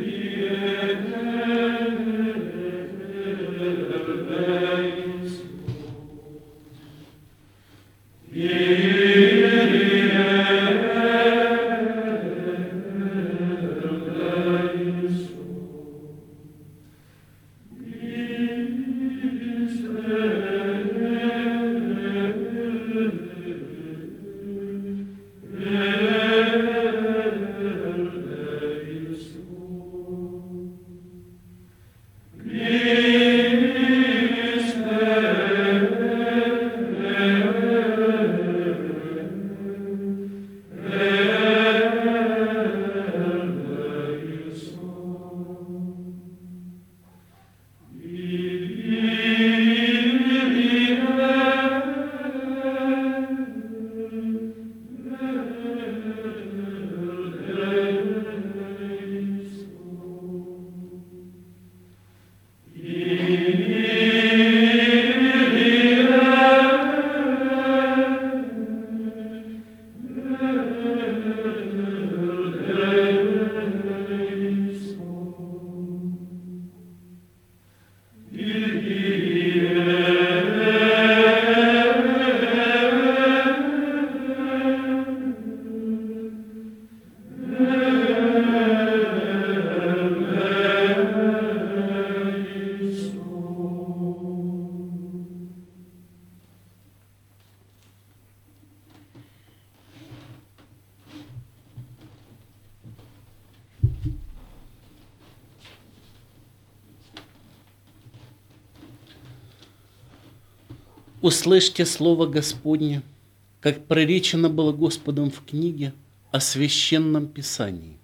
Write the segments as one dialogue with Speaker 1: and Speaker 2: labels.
Speaker 1: Услышьте слово Господне, как проречено было Господом в книге о Священном Писании.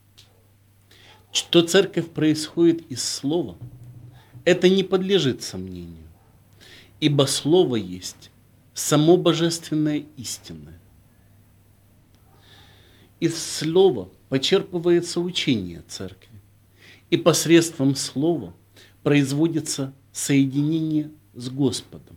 Speaker 1: Что церковь происходит из слова, это не подлежит сомнению, ибо слово есть само божественное истинное. Из слова почерпывается учение церкви, и посредством слова производится соединение с Господом.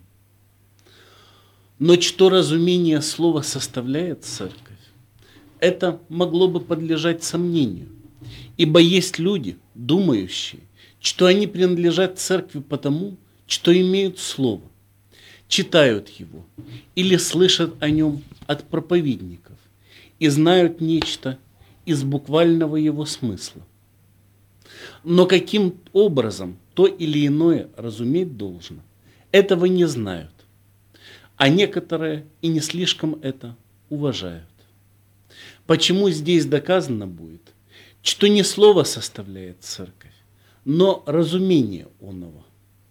Speaker 1: Но что разумение слова составляет церковь, это могло бы подлежать сомнению, ибо есть люди, думающие, что они принадлежат церкви потому, что имеют слово, читают его или слышат о нем от проповедников и знают нечто из буквального его смысла. Но каким образом то или иное разуметь должно, этого не знают, а некоторые и не слишком это уважают. Почему здесь доказано будет, что не слово составляет церковь, но разумение оного.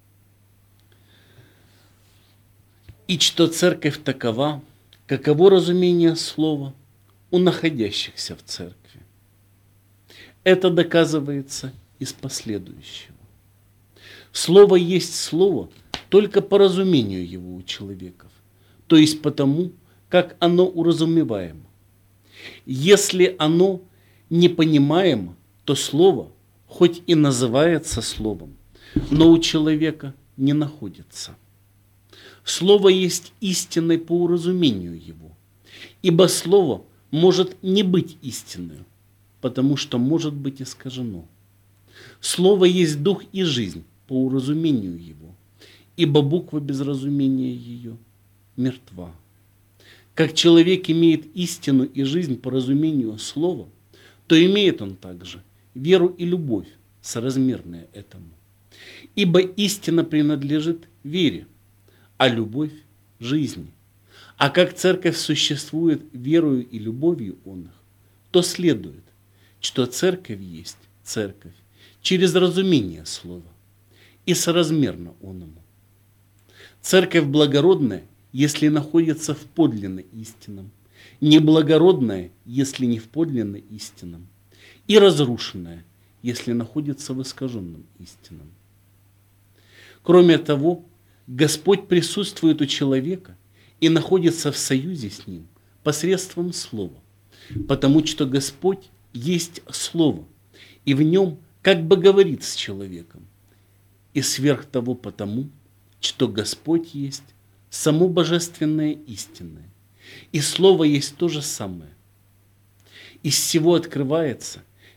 Speaker 1: И что церковь такова, каково разумение слова у находящихся в церкви. Это доказывается из последующего. Слово есть слово только по разумению его у человеков, то есть потому, как оно уразумеваемо. Если оно непонимаемо, то слово, хоть и называется словом, но у человека не находится. Слово есть истинной по уразумению его, ибо слово может не быть истинной, потому что может быть искажено. Слово есть дух и жизнь по уразумению его, ибо буква без разумения ее мертва. Как человек имеет истину и жизнь по разумению слова, то имеет он также веру и любовь, соразмерные этому. Ибо истина принадлежит вере, а любовь – жизни. А как церковь существует верою и любовью он их, то следует, что церковь есть церковь через разумение слова и соразмерно оному. Церковь благородная, если находится в подлинно истинном, неблагородная, если не в подлинно истинном, и разрушенная, если находится в искаженном истинном. Кроме того, Господь присутствует у человека и находится в союзе с ним посредством слова, потому что Господь есть слово, и в нем как бы говорит с человеком, и сверх того потому, что Господь есть само божественное истинное, и слово есть то же самое. Из всего открывается,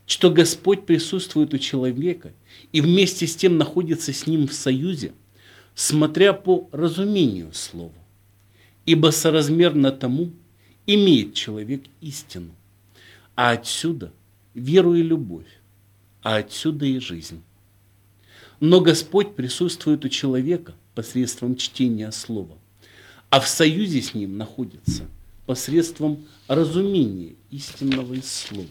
Speaker 1: что Господь присутствует у человека и вместе с тем находится с ним в союзе, смотря по разумению слова. Ибо соразмерно тому имеет человек истину, а отсюда веру и любовь, а отсюда и жизнь. Но Господь присутствует у человека посредством чтения слова, а в союзе с ним находится посредством разумения истинного из слова.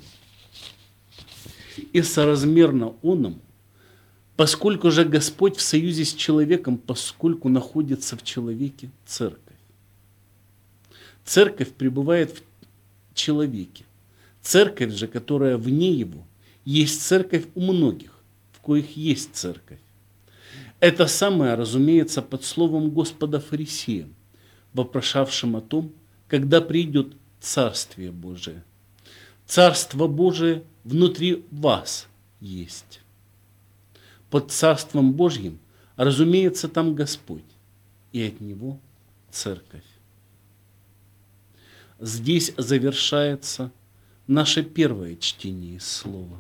Speaker 1: И соразмерно оному, поскольку же Господь в союзе с человеком, поскольку находится в человеке церковь. Церковь пребывает в человеке. Церковь же, которая вне его, есть церковь у многих, в коих есть церковь. Это самое разумеется под словом Господа фарисеям, вопрошавшим о том, когда придет Царствие Божие. Царство Божие внутри вас есть. Под Царством Божьим, разумеется, там Господь, и от Него церковь. Здесь завершается наше первое чтение из Слова.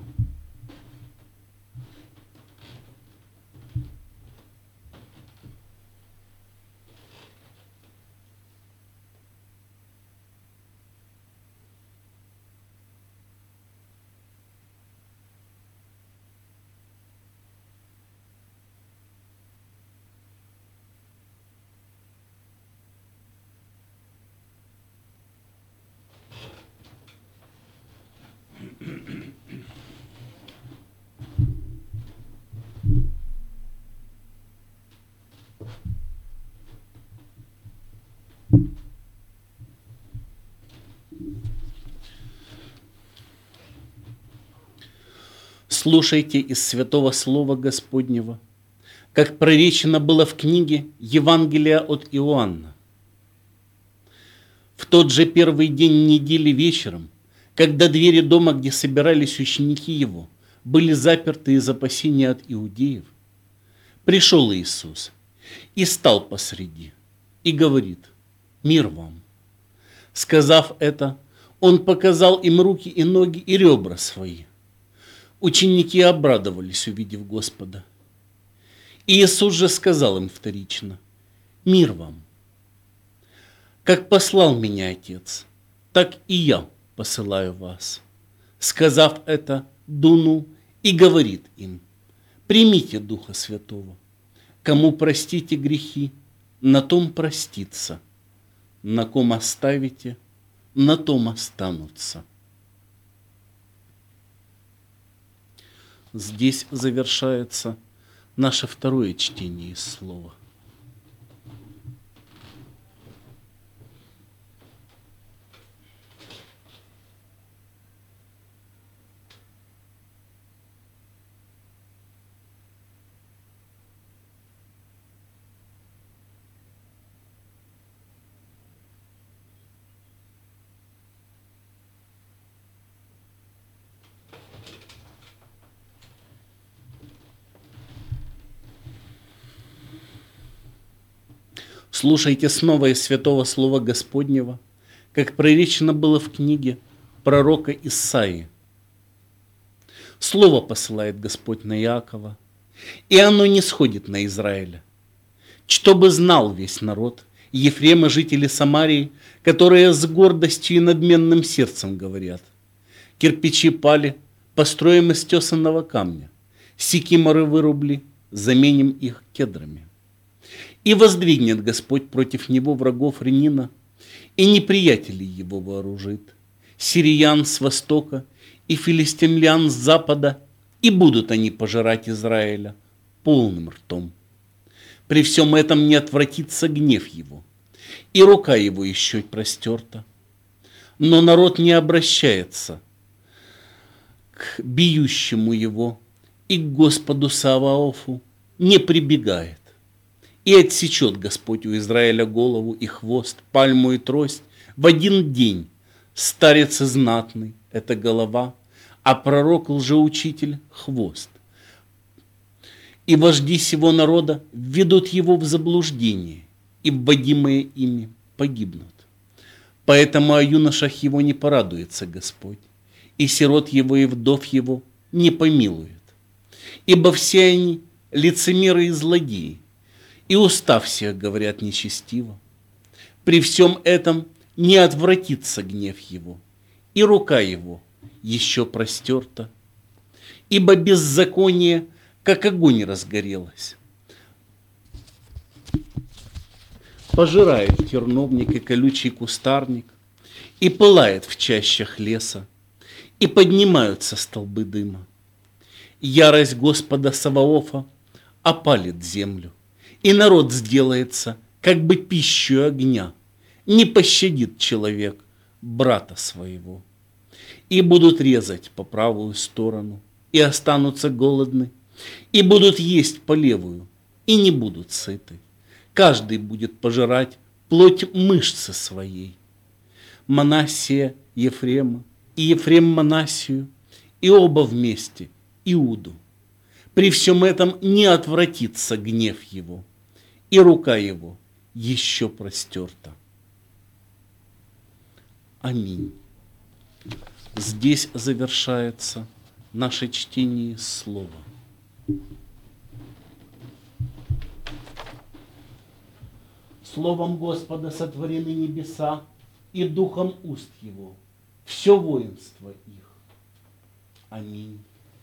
Speaker 1: Слушайте из Святого Слова Господнего, как проречено было в книге Евангелия от Иоанна. В тот же первый день недели вечером, когда двери дома, где собирались ученики его, были заперты из опасения от иудеев, пришел Иисус и стал посреди, и говорит: «Мир вам». Сказав это, Он показал им руки и ноги и ребра свои. Ученики обрадовались, увидев Господа. И Иисус же сказал им вторично: «Мир вам. Как послал меня Отец, так и я посылаю вас». Сказав это, дунул и говорит им: «Примите Духа Святого. Кому простите грехи, на том простится, на ком оставите, на том останутся». Здесь завершается наше второе чтение из Слова. Слушайте снова из Святого Слова Господнего, как проречено было в книге пророка Исаии. Слово посылает Господь на Иакова, и оно не сходит на Израиля. Чтобы знал весь народ, Ефрем и жители Самарии, которые с гордостью и надменным сердцем говорят: кирпичи пали, построим из тесанного камня, сикиморы вырубли, заменим их кедрами. И воздвигнет Господь против него врагов Ренина, и неприятелей его вооружит, сириян с востока и филистимлян с запада, и будут они пожирать Израиля полным ртом. При всем этом не отвратится гнев его, и рука его еще простерта. Но народ не обращается к бьющему его, и к Господу Саваофу не прибегает. И отсечет Господь у Израиля голову и хвост, пальму и трость в один день. Старец и знатный – это голова, а пророк лжеучитель – хвост. И вожди сего народа введут его в заблуждение, и вводимые ими погибнут. Поэтому о юношах его не порадуется Господь, и сирот его, и вдов его не помилует. Ибо все они лицемеры и злодеи, и уста всех говорят нечестиво. При всем этом не отвратится гнев его, и рука его еще простерта. Ибо беззаконие, как огонь, разгорелось. Пожирает терновник и колючий кустарник, и пылает в чащах леса, и поднимаются столбы дыма. Ярость Господа Саваофа опалит землю, и народ сделается, как бы пищей огня. Не пощадит человек брата своего. И будут резать по правую сторону, и останутся голодны, и будут есть по левую, и не будут сыты. Каждый будет пожирать плоть мышцы своей. Манассия Ефрема, и Ефрем Манассию, и оба вместе Иуду. При всем этом не отвратится гнев его, и рука его еще простерта. Аминь. Здесь завершается наше чтение слова. Словом Господа сотворены небеса, и духом уст его все воинство их. Аминь.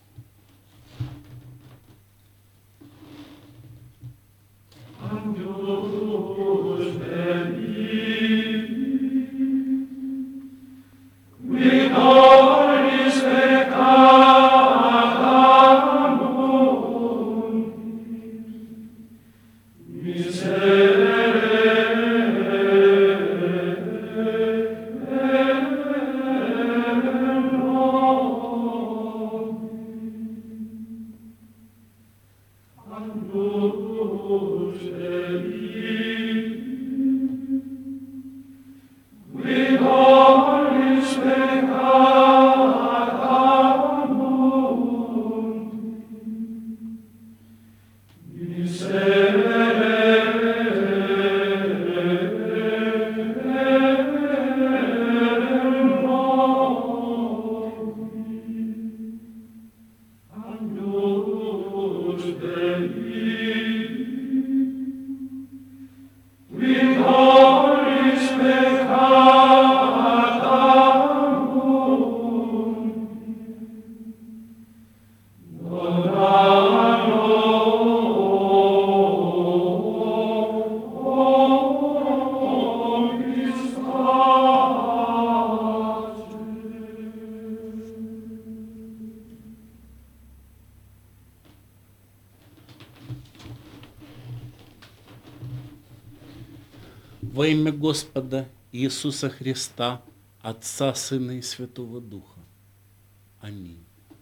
Speaker 1: Во имя Господа Иисуса Христа, Отца, Сына и Святого Духа. Аминь.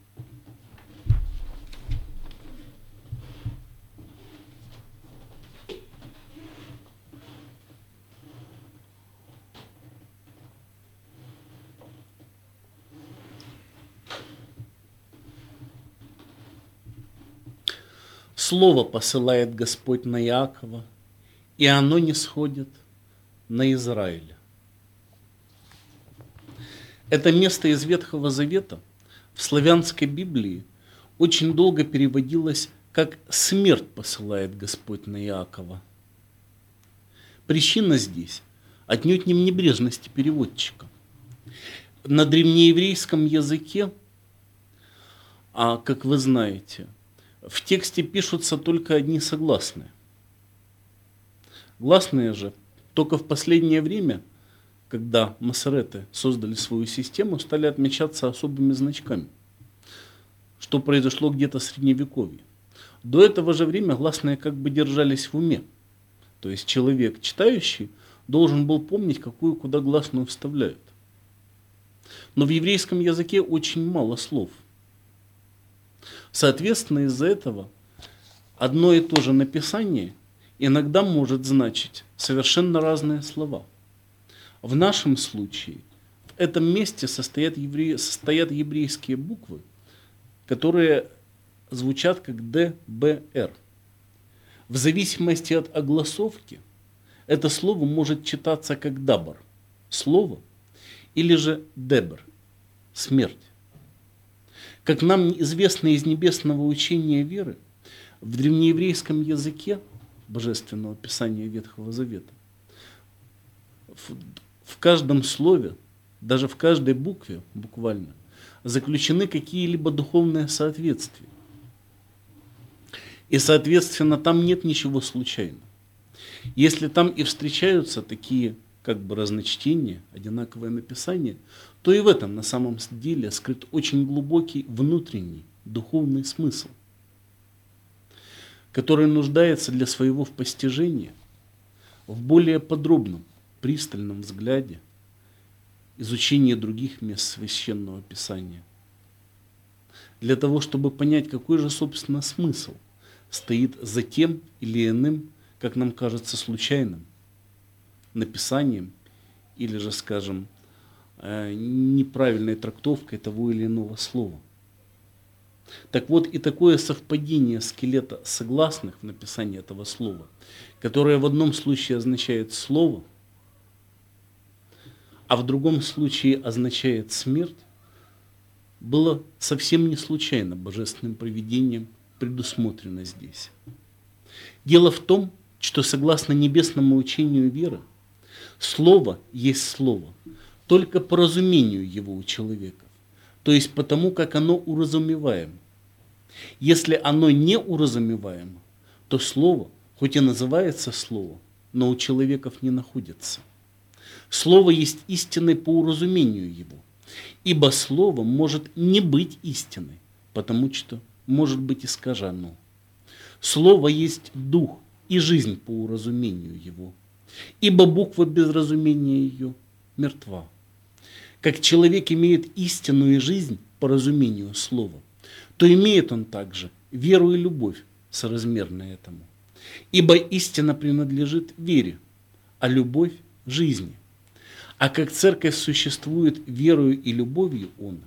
Speaker 1: Слово посылает Господь на Иакова, и оно не сходит на Израиля. Это место из Ветхого Завета в славянской Библии очень долго переводилось как «смерть посылает Господь на Иакова». Причина здесь отнюдь не в небрежности переводчика. На древнееврейском языке, как вы знаете, в тексте пишутся только одни согласные. Гласные же только в последнее время, когда массореты создали свою систему, стали отмечаться особыми значками, что произошло где-то в Средневековье. До этого же время гласные как бы держались в уме. То есть человек, читающий, должен был помнить, какую куда гласную вставляют. Но в еврейском языке очень мало слов. Соответственно, из-за этого одно и то же написание иногда может значить совершенно разные слова. В нашем случае в этом месте состоят еврейские буквы, которые звучат как Д, Б, Р. В зависимости от огласовки это слово может читаться как дабар, слово, или же дебр, смерть. Как нам известно из небесного учения веры, в древнееврейском языке Божественного Писания Ветхого Завета в каждом слове, даже в каждой букве буквально, заключены какие-либо духовные соответствия. И, соответственно, там нет ничего случайного. Если там и встречаются такие как бы разночтения, одинаковое написание, то и в этом на самом деле скрыт очень глубокий внутренний духовный смысл, который нуждается для своего постижения в более подробном, пристальном взгляде, изучении других мест Священного Писания, для того, чтобы понять, какой же, собственно, смысл стоит за тем или иным, как нам кажется, случайным написанием или же, скажем, неправильной трактовкой того или иного слова. Так вот, и такое совпадение скелета согласных в написании этого слова, которое в одном случае означает слово, а в другом случае означает смерть, было совсем не случайно божественным провидением предусмотрено здесь. Дело в том, что согласно небесному учению веры, слово есть слово только по разумению его у человека, то есть потому, как оно уразумеваемо. Если оно не уразумеваемо, то слово, хоть и называется слово, но у человеков не находится. Слово есть истиной по уразумению его, ибо слово может не быть истиной, потому что может быть искажено. Слово есть дух и жизнь по уразумению его, ибо буква без разумения ее мертва. Как человек имеет истину и жизнь по разумению слова, то имеет он также веру и любовь соразмерно этому. Ибо истина принадлежит вере, а любовь – жизни. А как церковь существует верою и любовью он,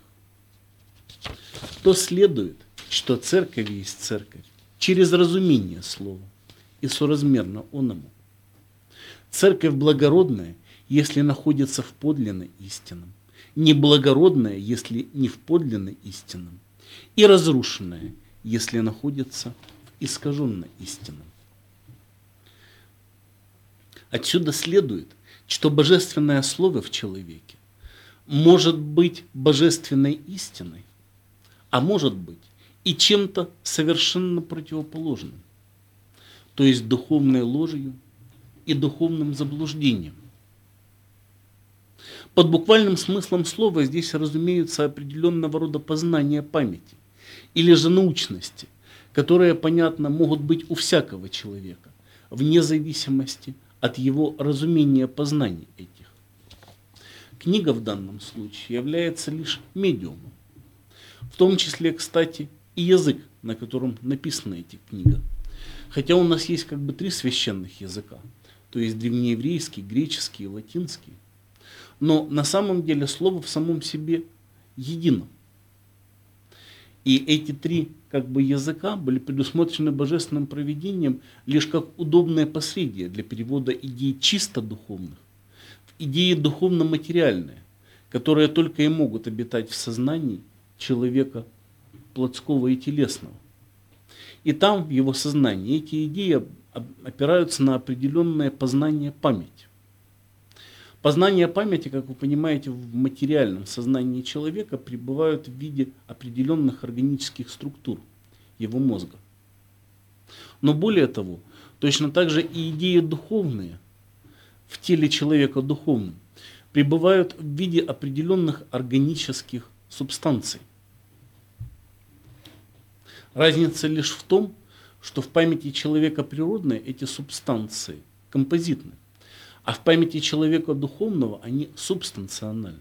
Speaker 1: то следует, что церковь есть церковь через разумение слова и соразмерно оному. Церковь благородная, если находится в подлинно истинном, неблагородная, если не в подлинно истинном, и разрушенная, если находится в искаженно истинном. Отсюда следует, что божественное слово в человеке может быть божественной истиной, а может быть и чем-то совершенно противоположным, то есть духовной ложью и духовным заблуждением. Под буквальным смыслом слова здесь разумеются определенного рода познания памяти или же научности, которые, понятно, могут быть у всякого человека, вне зависимости от его разумения познаний этих. Книга в данном случае является лишь медиумом, в том числе, кстати, и язык, на котором написана эта книга. Хотя у нас есть как бы три священных языка, то есть древнееврейский, греческий и латинский. Но на самом деле слово в самом себе едино. И эти три как бы языка были предусмотрены божественным провидением лишь как удобное посредие для перевода идей чисто духовных в идеи духовно-материальные, которые только и могут обитать в сознании человека плотского и телесного. И там, в его сознании, эти идеи опираются на определенное познание памяти. Познание памяти, как вы понимаете, в материальном сознании человека пребывают в виде определенных органических структур его мозга. Но более того, точно так же и идеи духовные в теле человека духовном пребывают в виде определенных органических субстанций. Разница лишь в том, что в памяти человека природной эти субстанции композитны, а в памяти человека духовного они субстанциональны.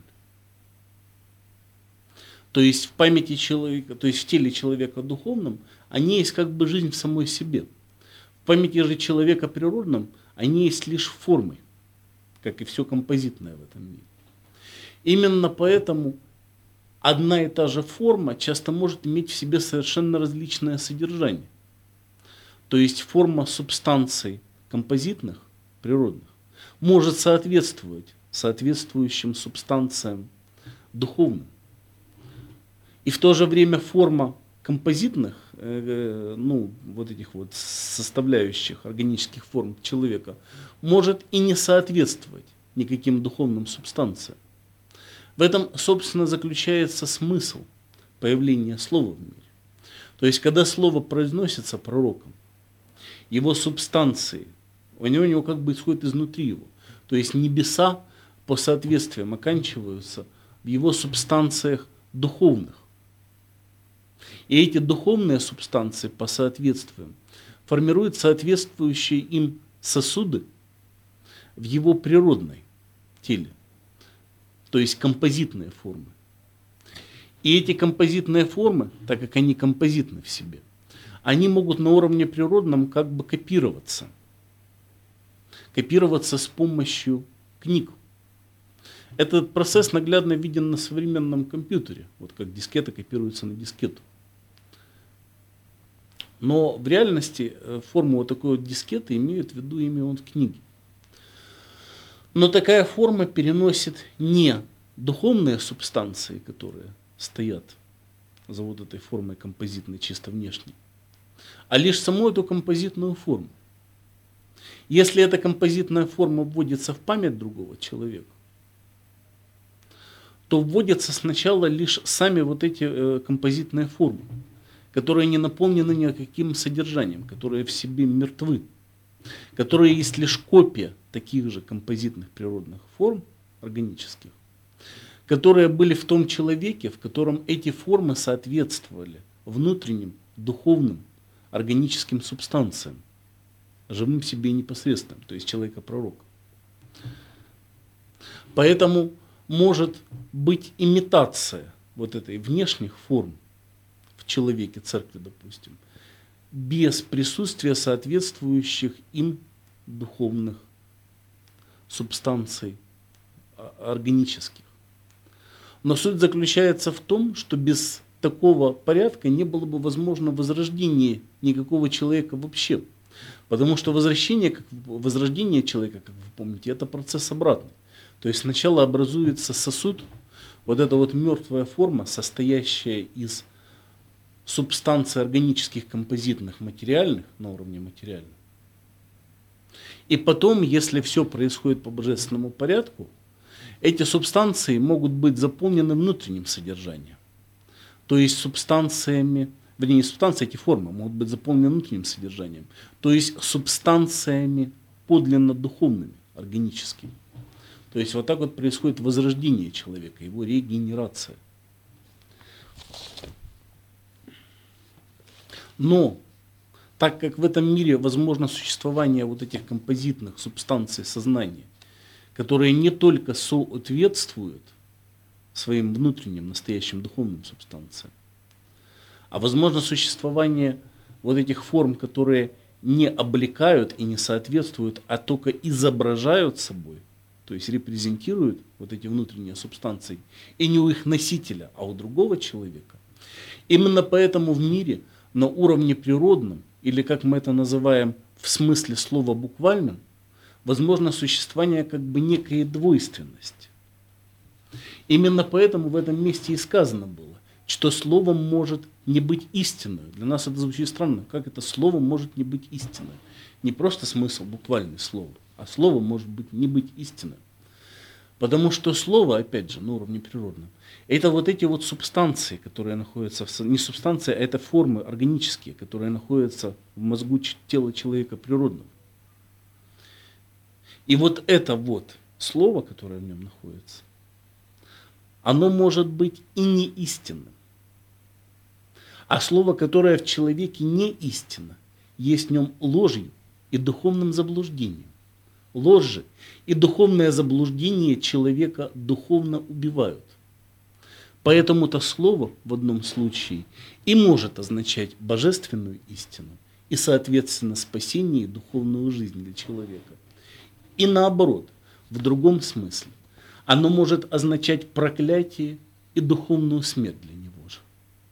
Speaker 1: То есть в памяти человека, то есть в теле человека духовном, они есть как бы жизнь в самой себе. В памяти же человека природном они есть лишь формой, как и все композитное в этом мире. Именно поэтому одна и та же форма часто может иметь в себе совершенно различное содержание. То есть форма субстанций композитных, природных, может соответствовать соответствующим субстанциям духовным. И в то же время форма композитных, вот этих вот составляющих органических форм человека может и не соответствовать никаким духовным субстанциям. В этом, собственно, заключается смысл появления слова в мире. То есть, когда слово произносится пророком, его субстанции, у него как бы исходит изнутри его. То есть небеса по соответствиям оканчиваются в его субстанциях духовных. И эти духовные субстанции по соответствиям формируют соответствующие им сосуды в его природной теле, то есть композитные формы. И эти композитные формы, так как они композитны в себе, они могут на уровне природном как бы копироваться. Копироваться с помощью книг. Этот процесс наглядно виден на современном компьютере, вот как дискета копируется на дискету. Но в реальности форму вот такой вот дискеты имеют в виду именно вот книги. Но такая форма переносит не духовные субстанции, которые стоят за вот этой формой композитной, чисто внешней, а лишь саму эту композитную форму. Если эта композитная форма вводится в память другого человека, то вводятся сначала лишь сами вот эти композитные формы, которые не наполнены никаким содержанием, которые в себе мертвы, которые есть лишь копия таких же композитных природных форм, органических, которые были в том человеке, в котором эти формы соответствовали внутренним, духовным, органическим субстанциям, живым в себе непосредственным, то есть человека-пророка. Поэтому может быть имитация вот этой внешних форм в человеке, церкви, допустим, без присутствия соответствующих им духовных субстанций органических. Но суть заключается в том, что без такого порядка не было бы возможно возрождение никакого человека вообще. Потому что возрождение человека, как вы помните, это процесс обратный. То есть сначала образуется сосуд, вот эта вот мертвая форма, состоящая из субстанций органических, композитных, материальных, на уровне материальных. И потом, если все происходит по божественному порядку, эти субстанции могут быть заполнены внутренним содержанием. То есть субстанциями, вернее, не субстанции, эти формы могут быть заполнены внутренним содержанием. То есть субстанциями подлинно духовными, органическими. То есть вот так вот происходит возрождение человека, его регенерация. Но так как в этом мире возможно существование вот этих композитных субстанций сознания, которые не только соответствуют своим внутренним настоящим духовным субстанциям, а возможно существование вот этих форм, которые не облекают и не соответствуют, а только изображают собой, то есть репрезентируют вот эти внутренние субстанции, и не у их носителя, а у другого человека. Именно поэтому в мире на уровне природном, или как мы это называем в смысле слова буквальном, возможно существование как бы некой двойственности. Именно поэтому в этом месте и сказано было, что словом может не быть истинной. Для нас это звучит странно. Как это слово может не быть истинной? Не просто смысл буквальный слова, а слово может быть не быть истинным. Потому что слово, опять же, на уровне природном, это вот эти вот субстанции, которые находятся, не субстанции, а это формы органические, которые находятся в мозгу тела человека природного. И вот это вот слово, которое в нем находится, оно может быть и не истинным. А слово, которое в человеке не истинно, есть в нем ложью и духовным заблуждением. Ложь же и духовное заблуждение человека духовно убивают. Поэтому-то слово в одном случае и может означать божественную истину, и, соответственно, спасение и духовную жизнь для человека. И наоборот, в другом смысле, оно может означать проклятие и духовную смерть для него же.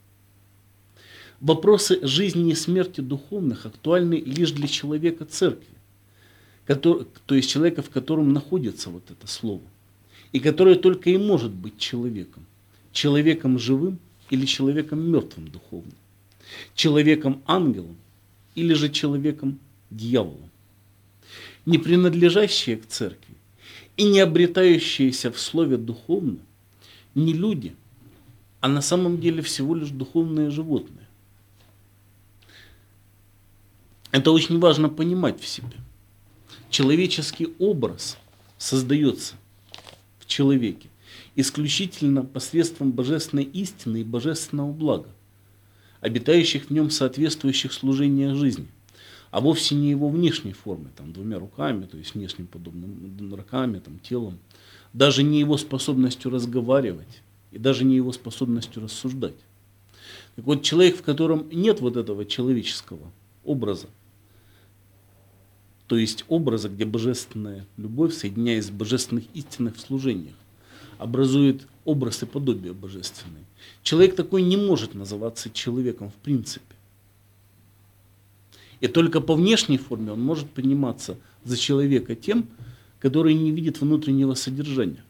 Speaker 1: Вопросы жизни и смерти духовных актуальны лишь для человека церкви, то есть человека, в котором находится вот это слово, и который только и может быть человеком живым или человеком мертвым духовно, человеком-ангелом или же человеком-дьяволом, не принадлежащие к церкви и не обретающиеся в слове духовно, не люди, а на самом деле всего лишь духовные животные. Это очень важно понимать в себе. Человеческий образ создается в человеке исключительно посредством божественной истины и божественного блага, обитающих в нем соответствующих служениях жизни, а вовсе не его внешней формы, там, двумя руками, то есть внешним подобным руками, там, телом, даже не его способностью разговаривать и даже не его способностью рассуждать. Так вот, человек, в котором нет вот этого человеческого образа, то есть образа, где божественная любовь, соединяясь с божественных истинных в служениях, образует образ и подобие божественное. Человек такой не может называться человеком в принципе. И только по внешней форме он может приниматься за человека тем, который не видит внутреннего содержания.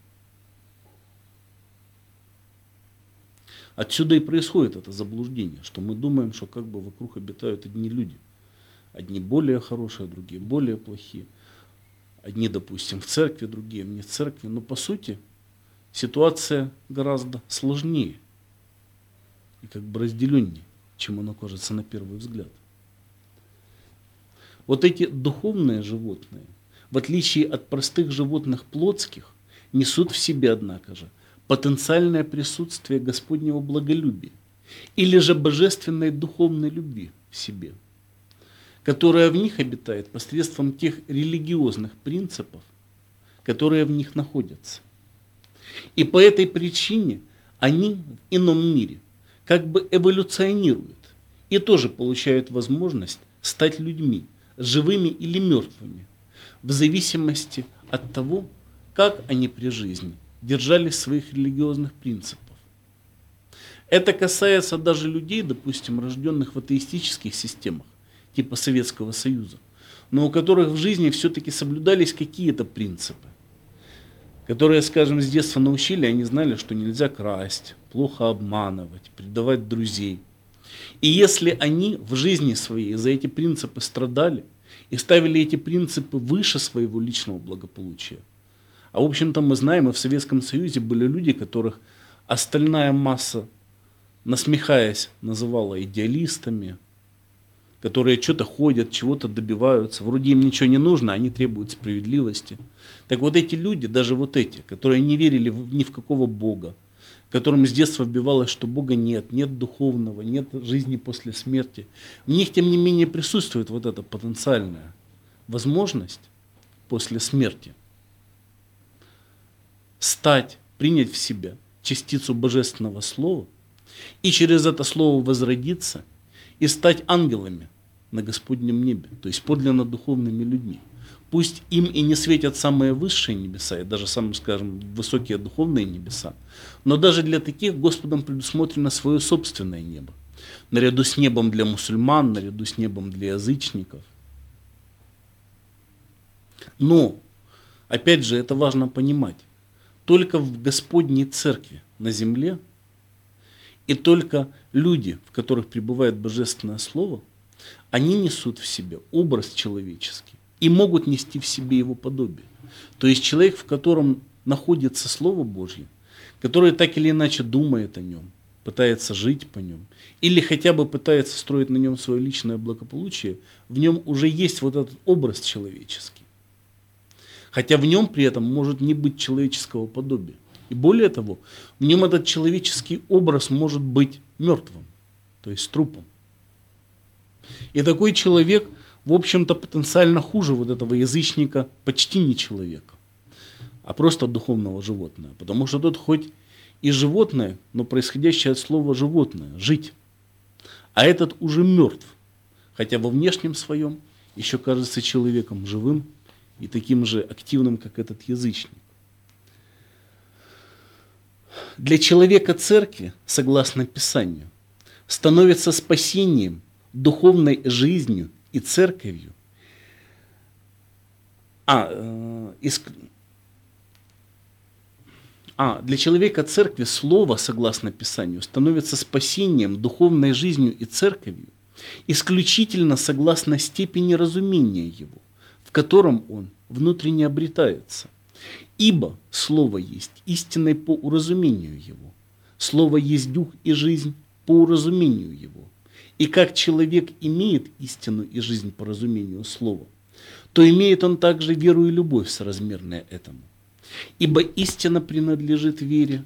Speaker 1: Отсюда и происходит это заблуждение, что мы думаем, что как бы вокруг обитают одни люди. Одни более хорошие, другие более плохие. Одни, допустим, в церкви, другие не в церкви. Но по сути ситуация гораздо сложнее и как бы разделеннее, чем оно кажется на первый взгляд. Вот эти духовные животные, в отличие от простых животных плотских, несут в себе, однако же, потенциальное присутствие Господнего благолюбия или же божественной духовной любви в себе, которая в них обитает посредством тех религиозных принципов, которые в них находятся. И по этой причине они в ином мире как бы эволюционируют и тоже получают возможность стать людьми, живыми или мертвыми, в зависимости от того, как они при жизни держались своих религиозных принципов. Это касается даже людей, допустим, рожденных в атеистических системах, типа Советского Союза, но у которых в жизни все-таки соблюдались какие-то принципы, которые, скажем, с детства научили, они знали, что нельзя красть, плохо обманывать, предавать друзей. И если они в жизни своей за эти принципы страдали и ставили эти принципы выше своего личного благополучия, а в общем-то мы знаем, и в Советском Союзе были люди, которых остальная масса, насмехаясь, называла идеалистами, которые что-то ходят, чего-то добиваются, вроде им ничего не нужно, они требуют справедливости. Так вот эти люди, даже вот эти, которые не верили ни в какого Бога, которым с детства вбивалось, что Бога нет, нет духовного, нет жизни после смерти, в них тем не менее присутствует вот эта потенциальная возможность после смерти стать, принять в себя частицу божественного слова и через это слово возродиться и стать ангелами на Господнем небе, то есть подлинно духовными людьми. Пусть им и не светят самые высшие небеса, и даже самые, скажем, высокие духовные небеса, но даже для таких Господом предусмотрено свое собственное небо, наряду с небом для мусульман, наряду с небом для язычников. Но, опять же, это важно понимать, только в Господней Церкви на земле и только люди, в которых пребывает Божественное Слово, они несут в себе образ человеческий и могут нести в себе его подобие. То есть человек, в котором находится Слово Божье, который так или иначе думает о нем, пытается жить по нем, или хотя бы пытается строить на нем свое личное благополучие, в нем уже есть вот этот образ человеческий. Хотя в нем при этом может не быть человеческого подобия. И более того, в нем этот человеческий образ может быть мертвым, то есть трупом. И такой человек, в общем-то, потенциально хуже вот этого язычника, почти не человека, а просто духовного животного. Потому что тот хоть и животное, но происходящее от слова животное, жить. А этот уже мертв, хотя во внешнем своем еще кажется человеком живым и таким же активным, как этот язычник. Для человека церкви, согласно Писанию, становится спасением, духовной жизнью и церковью Для человека церкви слово, согласно Писанию, становится спасением, духовной жизнью и церковью исключительно согласно степени разумения его, в котором он внутренне обретается. Ибо слово есть истиной по уразумению его, слово есть дух и жизнь по уразумению его. И как человек имеет истину и жизнь по разумению слова, то имеет он также веру и любовь, соразмерные этому. Ибо истина принадлежит вере,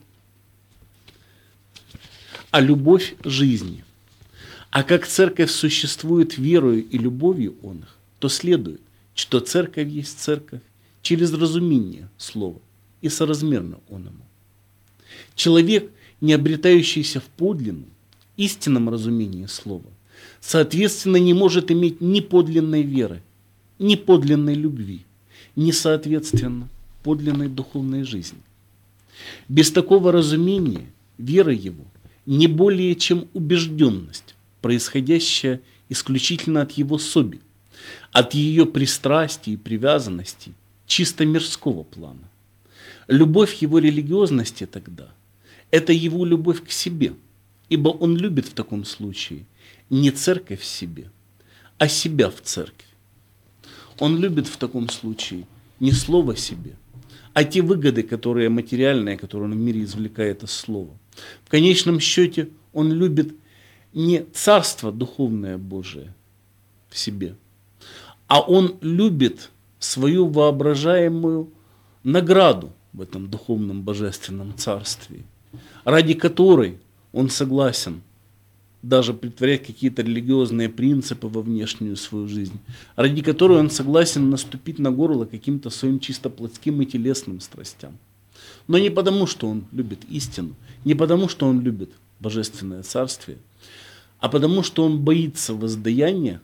Speaker 1: а любовь – жизни. А как церковь существует верою и любовью он их, то следует, что церковь есть церковь через разумение слова и соразмерно оному. Человек, не обретающийся в подлинном, истинном разумении слова, соответственно, не может иметь ни подлинной веры, ни подлинной любви, ни, соответственно, подлинной духовной жизни. Без такого разумения вера его не более чем убежденность, происходящая исключительно от его соби, от ее пристрастий и привязанностей чисто мирского плана. Любовь его религиозности тогда – это его любовь к себе, ибо он любит в таком случае не церковь в себе, а себя в церкви. Он любит в таком случае не слово себе, а те выгоды, которые материальные, которые он в мире извлекает из слова. В конечном счете он любит не царство духовное Божие в себе, а он любит свою воображаемую награду в этом духовном божественном царстве, ради которой он согласен даже притворять какие-то религиозные принципы во внешнюю свою жизнь, ради которой он согласен наступить на горло каким-то своим чисто плотским и телесным страстям. Но не потому, что он любит истину, не потому, что он любит божественное царствие, а потому, что он боится воздаяния,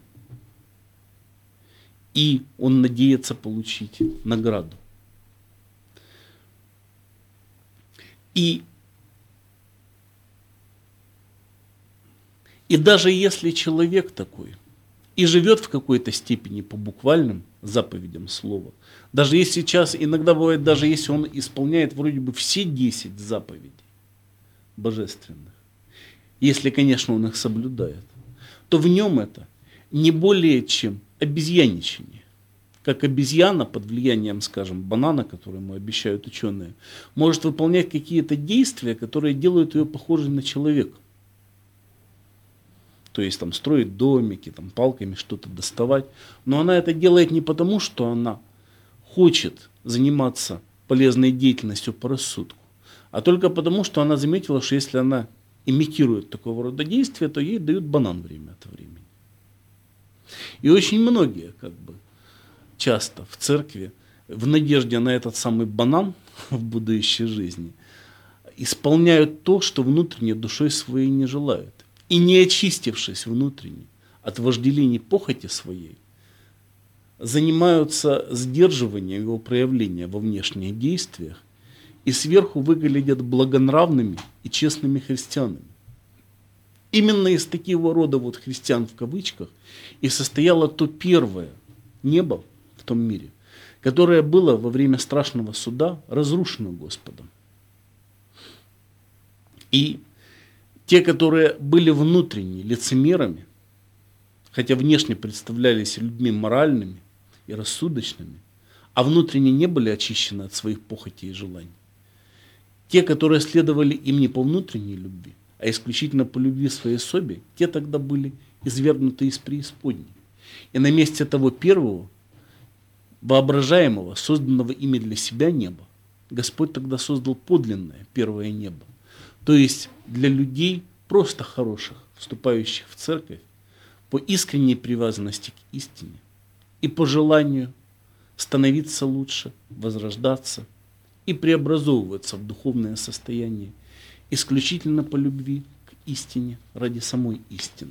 Speaker 1: и он надеется получить награду. И даже если человек такой и живет в какой-то степени по буквальным заповедям слова, даже если сейчас, иногда бывает, даже если он исполняет вроде бы все 10 заповедей божественных, если, конечно, он их соблюдает, то в нем это не более чем обезьяничание. Как обезьяна под влиянием, скажем, банана, который ему обещают ученые, может выполнять какие-то действия, которые делают ее похожей на человека. То есть там строить домики, там палками что-то доставать. Но она это делает не потому, что она хочет заниматься полезной деятельностью по рассудку, а только потому, что она заметила, что если она имитирует такого рода действия, то ей дают банан время от времени. И очень многие, часто в церкви, в надежде на этот самый банан в будущей жизни, исполняют то, что внутренне душой своей не желают. И не очистившись внутренне от вожделений похоти своей, занимаются сдерживанием его проявления во внешних действиях и сверху выглядят благонравными и честными христианами. Именно из такого рода христиан в кавычках и состояло то первое небо в том мире, которое было во время страшного суда разрушено Господом. И те, которые были внутренне лицемерами, хотя внешне представлялись людьми моральными и рассудочными, а внутренне не были очищены от своих похотей и желаний. Те, которые следовали им не по внутренней любви, а исключительно по любви своей особе, те тогда были извергнуты из преисподней. И на месте того первого, воображаемого, созданного ими для себя неба, Господь тогда создал подлинное первое небо. То есть для людей просто хороших, вступающих в церковь, по искренней привязанности к истине и по желанию становиться лучше, возрождаться и преобразовываться в духовное состояние исключительно по любви к истине ради самой истины.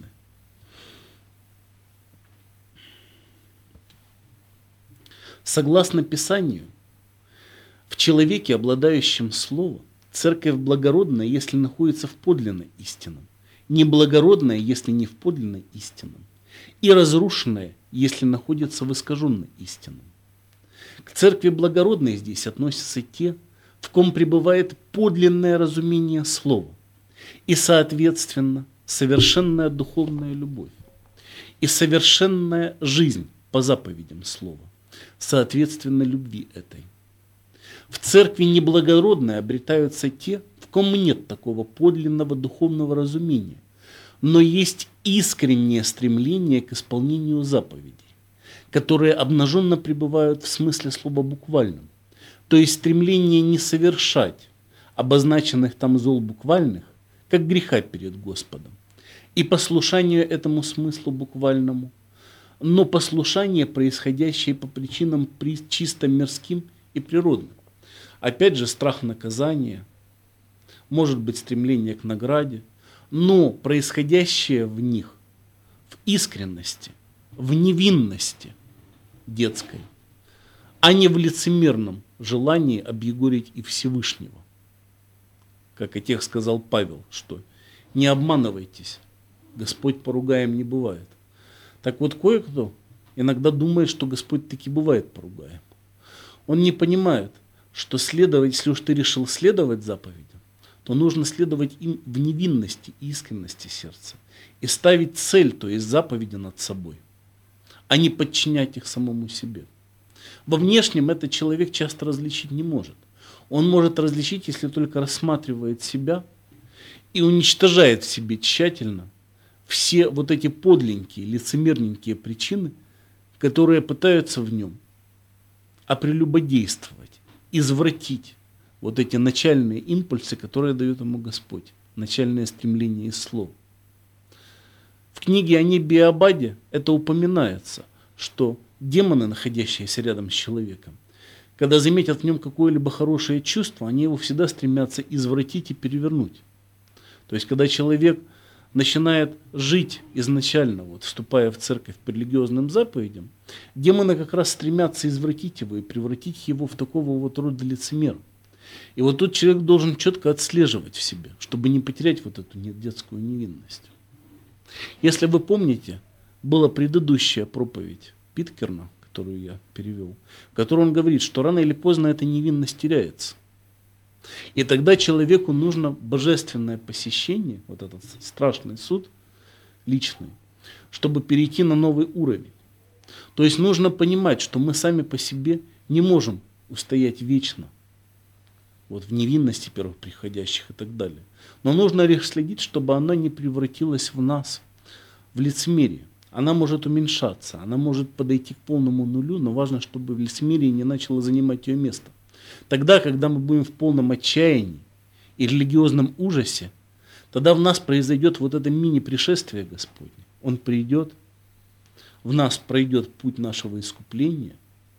Speaker 1: Согласно Писанию, в человеке, обладающем Словом, церковь благородная, если находится в подлинной истинном, неблагородная, если не в подлинной истинном, и разрушенная, если находится в искаженной истинном. К церкви благородной здесь относятся те, в ком пребывает подлинное разумение слова и, соответственно, совершенная духовная любовь и совершенная жизнь по заповедям слова, соответственно любви этой. В церкви неблагородной обретаются те, в ком нет такого подлинного духовного разумения, но есть искреннее стремление к исполнению заповедей, которые обнаженно пребывают в смысле слова буквальном, то есть стремление не совершать обозначенных там зол буквальных, как греха перед Господом, и послушание этому смыслу буквальному, но послушание, происходящее по причинам чисто мирским и природным. Опять же, страх наказания, может быть стремление к награде, но происходящее в них в искренности, в невинности детской, а не в лицемерном желании объегорить и Всевышнего. Как о тех сказал Павел, что не обманывайтесь, Господь поругаем не бывает. Так вот, кое-кто иногда думает, что Господь таки бывает поругаем. Он не понимает, что следовать, если уж ты решил следовать заповедям, то нужно следовать им в невинности и искренности сердца и ставить цель, то есть заповеди над собой, а не подчинять их самому себе. Во внешнем этот человек часто различить не может. Он может различить, если только рассматривает себя и уничтожает в себе тщательно все вот эти подленькие, лицемерненькие причины, которые пытаются в нем опрелюбодействовать, извратить вот эти начальные импульсы, которые дает ему Господь, начальное стремление из слов. В книге о небе и Абаде это упоминается, что демоны, находящиеся рядом с человеком, когда заметят в нем какое-либо хорошее чувство, они его всегда стремятся извратить и перевернуть. То есть, когда человек начинает жить изначально, вот, вступая в церковь по религиозным заповедям, демоны как раз стремятся извратить его и превратить его в такого вот рода лицемера. И вот тут человек должен четко отслеживать в себе, чтобы не потерять вот эту детскую невинность. Если вы помните, была предыдущая проповедь Питкерна, которую я перевел, в которой он говорит, что рано или поздно эта невинность теряется. И тогда человеку нужно божественное посещение, вот этот страшный суд личный, чтобы перейти на новый уровень. То есть нужно понимать, что мы сами по себе не можем устоять вечно, вот в невинности первоприходящих и так далее. Но нужно лишь следить, чтобы она не превратилась в нас, в лицемерие. Она может уменьшаться, она может подойти к полному нулю, но важно, чтобы в лицемерии не начало занимать ее место. Тогда, когда мы будем в полном отчаянии и религиозном ужасе, тогда в нас произойдет вот это мини-пришествие Господне. Он придет, в нас пройдет путь нашего искупления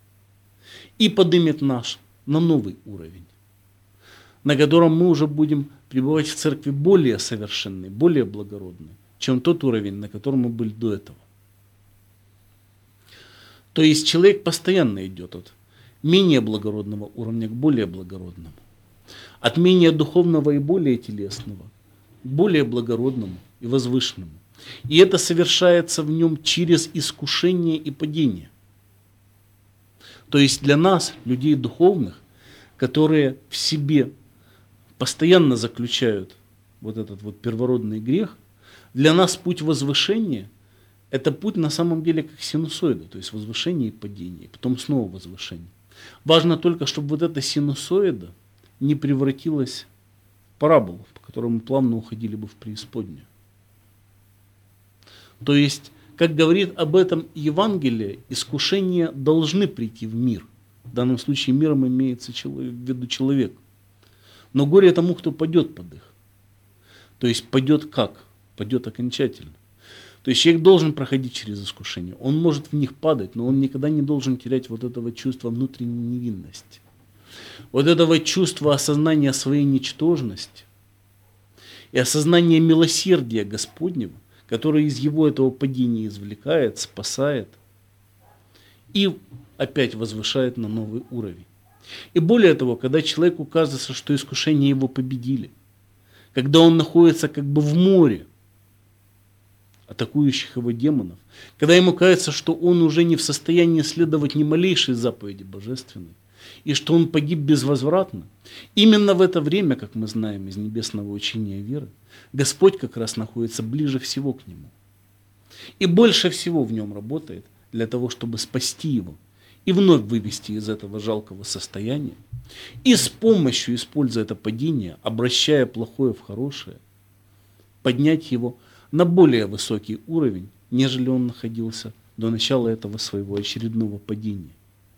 Speaker 1: и поднимет нас на новый уровень, на котором мы уже будем пребывать в церкви более совершенной, более благородной, чем тот уровень, на котором мы были до этого. То есть человек постоянно идет от менее благородного уровня к более благородному, от менее духовного и более телесного к более благородному и возвышенному. И это совершается в нем через искушение и падение. То есть для нас, людей духовных, которые в себе постоянно заключают вот этот вот первородный грех, для нас путь возвышения – это путь на самом деле как синусоида, то есть возвышение и падение, потом снова возвышение. Важно только, чтобы вот эта синусоида не превратилась в параболу, по которой мы плавно уходили бы в преисподнюю. То есть, как говорит об этом Евангелие, искушения должны прийти в мир. В данном случае миром имеется в виду человек. Но горе тому, кто падет под их. То есть падет как? Падет окончательно. То есть человек должен проходить через искушения. Он может в них падать, но он никогда не должен терять вот этого чувства внутренней невинности. Вот этого чувства осознания своей ничтожности и осознания милосердия Господнего, которое из его этого падения извлекает, спасает и опять возвышает на новый уровень. И более того, когда человеку кажется, что искушения его победили, когда он находится как бы в море атакующих его демонов, когда ему кажется, что он уже не в состоянии следовать ни малейшей заповеди божественной, и что он погиб безвозвратно, именно в это время, как мы знаем из небесного учения веры, Господь как раз находится ближе всего к нему. И больше всего в нем работает для того, чтобы спасти его и вновь вывести из этого жалкого состояния, и с помощью, используя это падение, обращая плохое в хорошее, поднять его на более высокий уровень, нежели он находился до начала этого своего очередного падения.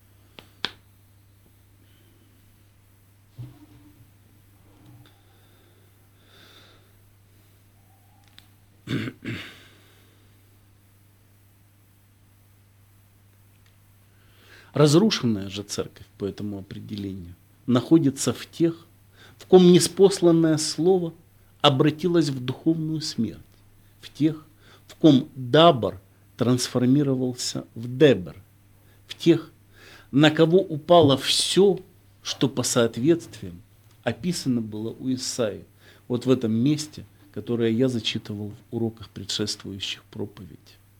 Speaker 1: Разрушенная же церковь по этому определению находится в тех, в ком неспосланное слово обратилось в духовную смерть, в тех, в ком дабр трансформировался в дебр, в тех, на кого упало все, что по соответствиям описано было у Исаии, вот в этом месте, которое я зачитывал в уроках предшествующих проповедей.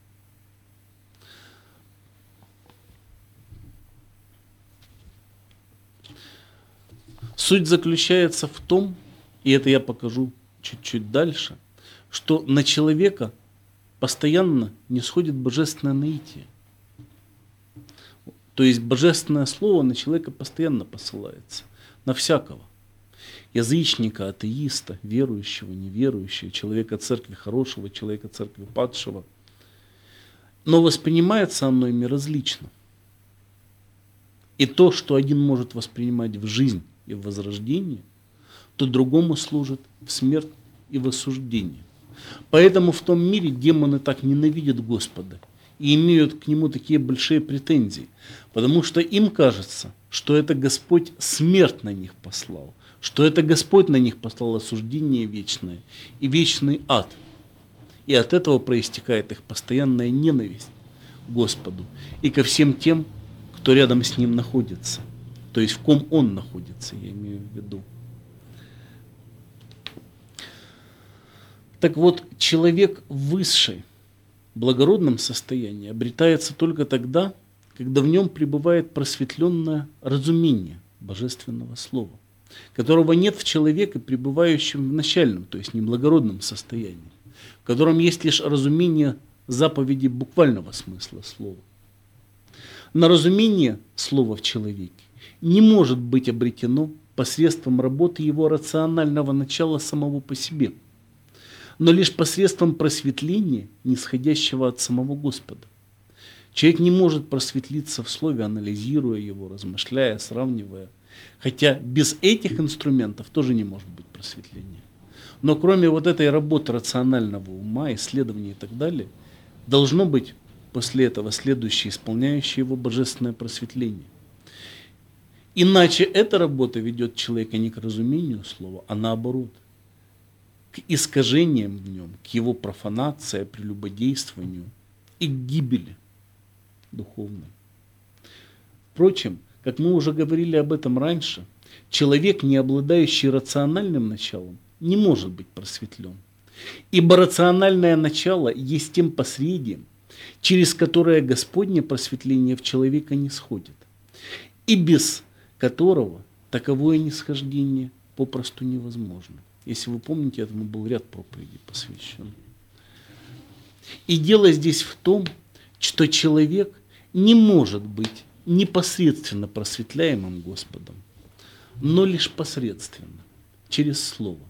Speaker 1: Суть заключается в том, и это я покажу чуть-чуть дальше, что на человека постоянно не сходит божественное наитие. То есть божественное слово на человека постоянно посылается, на всякого. Язычника, атеиста, верующего, неверующего, человека церкви хорошего, человека церкви падшего. Но воспринимается оно ими различно. И то, что один может воспринимать в жизнь и в возрождение, то другому служит в смерть и в осуждение. Поэтому в том мире демоны так ненавидят Господа и имеют к нему такие большие претензии, потому что им кажется, что это Господь смерть на них послал, что это Господь на них послал осуждение вечное и вечный ад. И от этого проистекает их постоянная ненависть к Господу и ко всем тем, кто рядом с Ним находится. То есть в ком Он находится, я имею в виду. Так вот, человек в высшей, благородном состоянии обретается только тогда, когда в нем пребывает просветленное разумение Божественного Слова, которого нет в человеке, пребывающем в начальном, то есть неблагородном состоянии, в котором есть лишь разумение заповеди буквального смысла слова. На разумение слова в человеке не может быть обретено посредством работы его рационального начала самого по себе, но лишь посредством просветления, нисходящего от самого Господа. Человек не может просветлиться в слове, анализируя его, размышляя, сравнивая. Хотя без этих инструментов тоже не может быть просветления. Но кроме вот этой работы рационального ума, исследований и так далее, должно быть после этого следующее, исполняющее его божественное просветление. Иначе эта работа ведет человека не к разумению слова, а наоборот, к искажениям в нем, к его профанации, прелюбодействованию и к гибели духовной. Впрочем, как мы уже говорили об этом раньше, человек, не обладающий рациональным началом, не может быть просветлен. Ибо рациональное начало есть тем посредием, через которое Господне просветление в человека не сходит, и без которого таковое нисхождение попросту невозможно. Если вы помните, этому был ряд проповедей посвящен. И дело здесь в том, что человек не может быть непосредственно просветляемым Господом, но лишь посредственно, через Слово.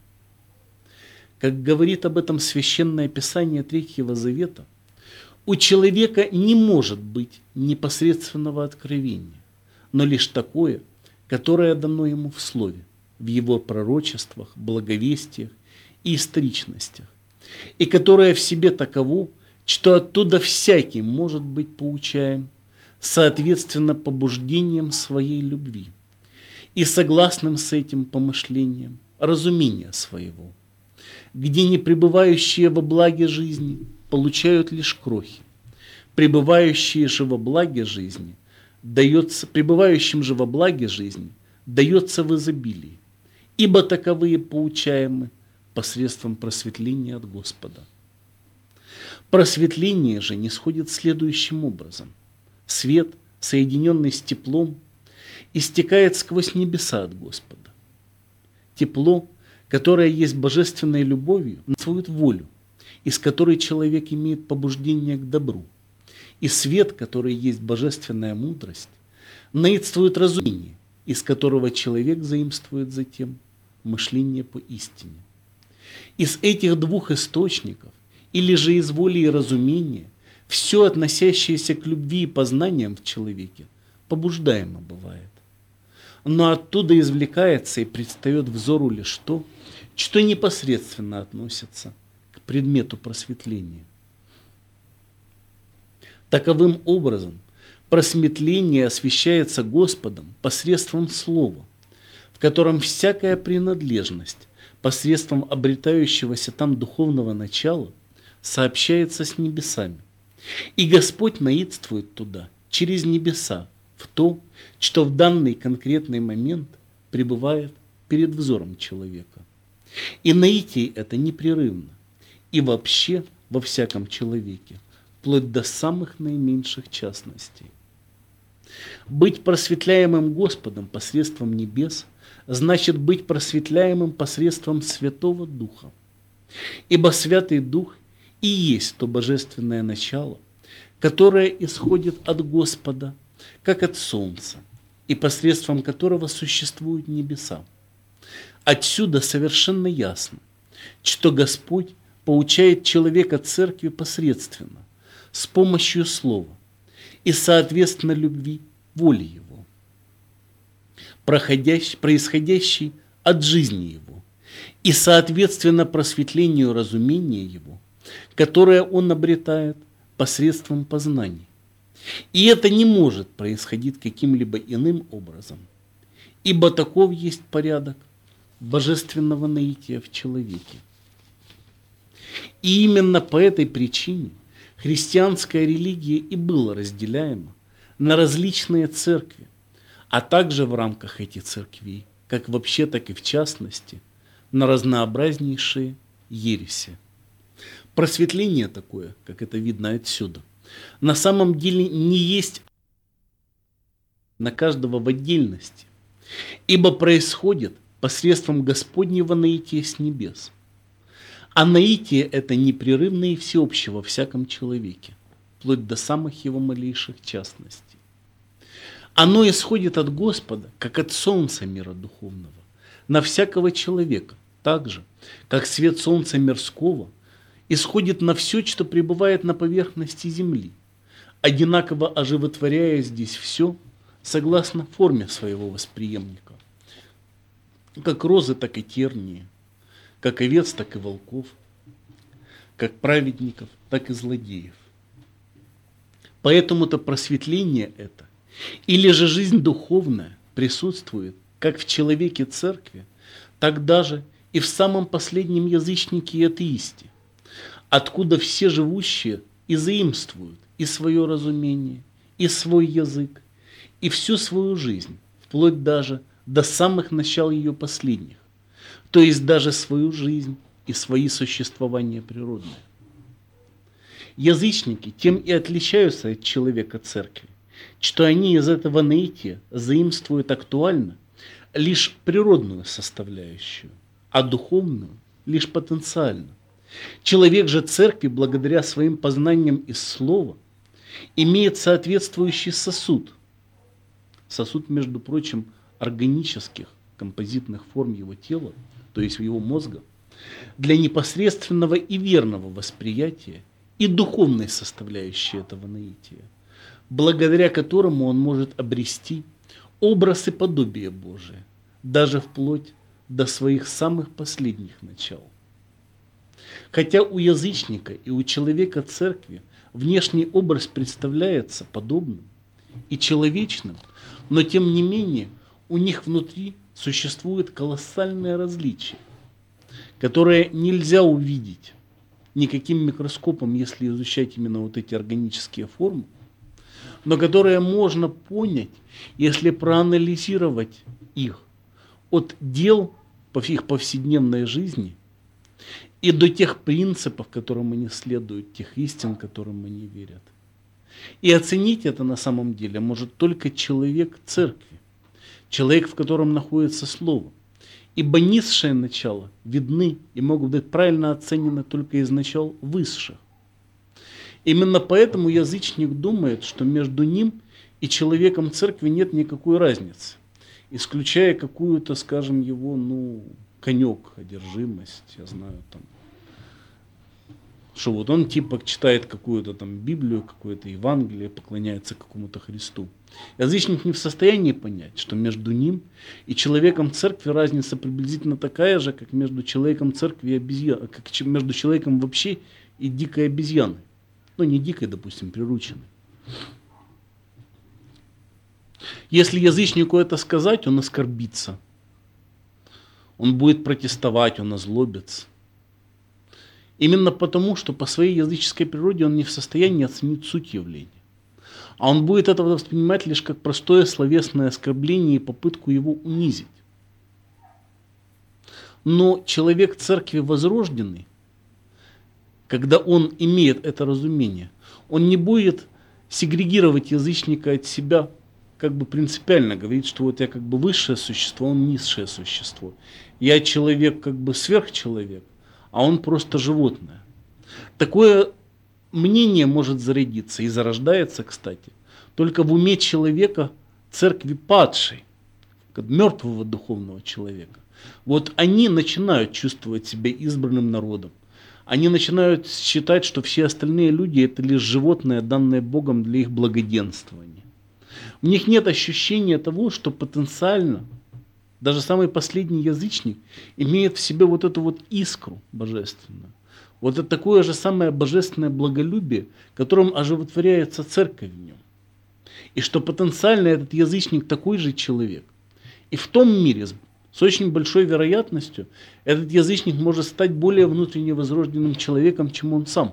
Speaker 1: Как говорит об этом Священное Писание Третьего Завета, у человека не может быть непосредственного откровения, но лишь такое, которое дано ему в Слове, в его пророчествах, благовестиях и историчностях, и которое в себе таково, что оттуда всякий может быть поучаем, соответственно побуждением своей любви и согласным с этим помышлением разумения своего, где не пребывающие во благе жизни получают лишь крохи, пребывающие же во благе жизни пребывающим же во благе жизни дается в изобилии, ибо таковые поучаемы посредством просветления от Господа. Просветление же нисходит следующим образом. Свет, соединенный с теплом, истекает сквозь небеса от Господа. Тепло, которое есть божественной любовью, на свою волю, из которой человек имеет побуждение к добру. И свет, который есть божественная мудрость, наидствует разумение, из которого человек заимствует затем мышление по истине. Из этих двух источников, или же из воли и разумения, все относящееся к любви и познаниям в человеке побуждаемо бывает. Но оттуда извлекается и предстает взору лишь то, что непосредственно относится к предмету просветления. Таковым образом, просветление освящается Господом посредством слова, в котором всякая принадлежность посредством обретающегося там духовного начала сообщается с небесами. И Господь наидствует туда, через небеса, в то, что в данный конкретный момент пребывает перед взором человека. И наитие это непрерывно, и вообще во всяком человеке, вплоть до самых наименьших частностей. Быть просветляемым Господом посредством небес значит быть просветляемым посредством Святого Духа. Ибо Святый Дух и есть то божественное начало, которое исходит от Господа, как от солнца, и посредством которого существуют небеса. Отсюда совершенно ясно, что Господь поучает человека церкви посредственно, с помощью слова и, соответственно, любви, воли его, происходящей от жизни его, и, соответственно, просветлению разумения его, которое он обретает посредством познаний. И это не может происходить каким-либо иным образом, ибо таков есть порядок божественного наития в человеке. И именно по этой причине христианская религия и была разделяема на различные церкви, а также в рамках этих церквей, как вообще, так и в частности, на разнообразнейшие ереси. Просветление такое, как это видно отсюда, на самом деле не есть на каждого в отдельности, ибо происходит посредством Господнего наития с небес. А наитие это непрерывное и всеобщее во всяком человеке, вплоть до самых его малейших частностей. Оно исходит от Господа, как от солнца мира духовного, на всякого человека, так же, как свет солнца мирского исходит на все, что пребывает на поверхности земли, одинаково оживотворяя здесь все согласно форме своего восприемника, как розы, так и тернии, как овец, так и волков, как праведников, так и злодеев. Поэтому-то просветление это, или же жизнь духовная, присутствует как в человеке церкви, так даже и в самом последнем язычнике и атеисте, откуда все живущие и заимствуют и свое разумение, и свой язык, и всю свою жизнь, вплоть даже до самых начал ее последних, то есть даже свою жизнь и свои существования природные. Язычники тем и отличаются от человека церкви, что они из этого наития заимствуют актуально лишь природную составляющую, а духовную лишь потенциально. Человек же церкви, благодаря своим познаниям из слова, имеет соответствующий сосуд. Сосуд, между прочим, органических, композитных форм его тела, то есть его мозга, для непосредственного и верного восприятия и духовной составляющей этого наития, благодаря которому он может обрести образ и подобие Божие, даже вплоть до своих самых последних начал. Хотя у язычника и у человека церкви внешний образ представляется подобным и человечным, но тем не менее у них внутри существует колоссальное различие, которое нельзя увидеть никаким микроскопом, если изучать именно вот эти органические формы, но которое можно понять, если проанализировать их от дел по их повседневной жизни и до тех принципов, которым они следуют, тех истин, которым они верят. И оценить это на самом деле может только человек церкви, человек, в котором находится Слово. Ибо низшее начало видны и могут быть правильно оценены только из начал высших. Именно поэтому язычник думает, что между ним и человеком церкви нет никакой разницы, исключая какую-то, скажем, его, конек, одержимость, я знаю, там, что вот он типа читает какую-то там Библию, какое-то Евангелие, поклоняется какому-то Христу. Язычник не в состоянии понять, что между ним и человеком церкви разница приблизительно такая же, как между человеком церкви и обезьяной, как между человеком вообще и дикой обезьяной. Не дикой, допустим, прирученной. Если язычнику это сказать, он оскорбится. Он будет протестовать, он озлобится. Именно потому, что по своей языческой природе он не в состоянии оценить суть явления. А он будет это воспринимать лишь как простое словесное оскорбление и попытку его унизить. Но человек церкви возрожденный, когда он имеет это разумение, он не будет сегрегировать язычника от себя, как бы принципиально говорить, что вот я как бы высшее существо, он низшее существо. Я человек как бы сверхчеловек, а он просто животное. Такое мнение может зародиться и зарождается, кстати, только в уме человека церкви падшей, мертвого духовного человека. Вот они начинают чувствовать себя избранным народом. Они начинают считать, что все остальные люди это лишь животные, данные Богом для их благоденствования. У них нет ощущения того, что потенциально даже самый последний язычник имеет в себе вот эту вот искру божественную. Вот это такое же самое божественное благолюбие, которым оживотворяется церковь в нем. И что потенциально этот язычник такой же человек. И в том мире с очень большой вероятностью этот язычник может стать более внутренне возрожденным человеком, чем он сам.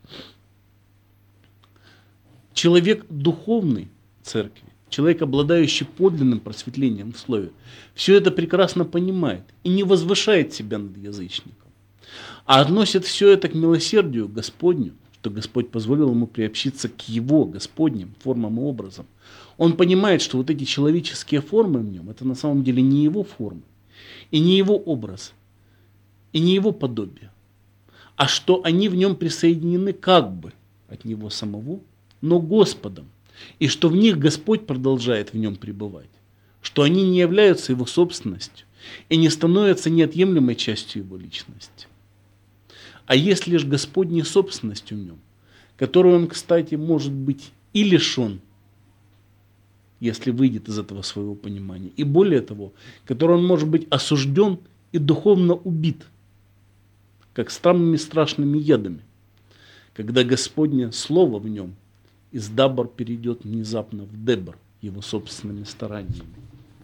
Speaker 1: Человек духовный церкви, человек, обладающий подлинным просветлением в слове, все это прекрасно понимает и не возвышает себя над язычником, а относит все это к милосердию Господню, что Господь позволил ему приобщиться к его Господним формам и образам. Он понимает, что вот эти человеческие формы в нем, это на самом деле не его формы, и не его образ, и не его подобие, а что они в нем присоединены как бы от него самого, но Господом, и что в них Господь продолжает в нем пребывать, что они не являются его собственностью и не становятся неотъемлемой частью его личности, а есть лишь Господней собственностью в нем, которую он, кстати, может быть и лишен, если выйдет из этого своего понимания. И более того, который он может быть осужден и духовно убит, как самыми страшными ядами, когда Господне Слово в нем из дабр перейдет внезапно в дебр его собственными стараниями.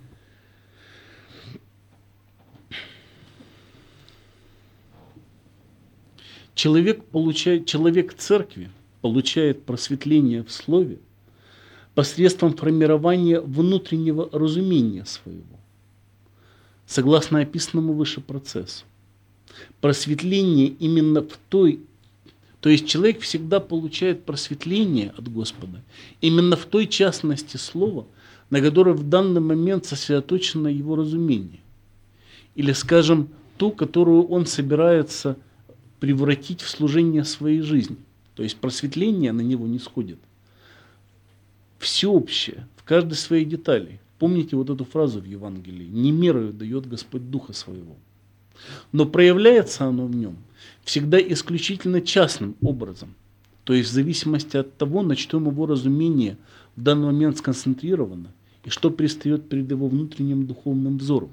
Speaker 1: Человек церкви получает просветление в Слове посредством формирования внутреннего разумения своего, согласно описанному выше процессу. Просветление именно в той, то есть человек всегда получает просветление от Господа именно в той частности слова, на которой в данный момент сосредоточено его разумение. Или, скажем, ту, которую он собирается превратить в служение своей жизни. То есть просветление на него не сходит. Всеобщее, в каждой своей детали. Помните вот эту фразу в Евангелии: «Не мерою дает Господь Духа Своего». Но проявляется оно в нем всегда исключительно частным образом. То есть в зависимости от того, на чем его разумение в данный момент сконцентрировано и что предстает перед его внутренним духовным взором.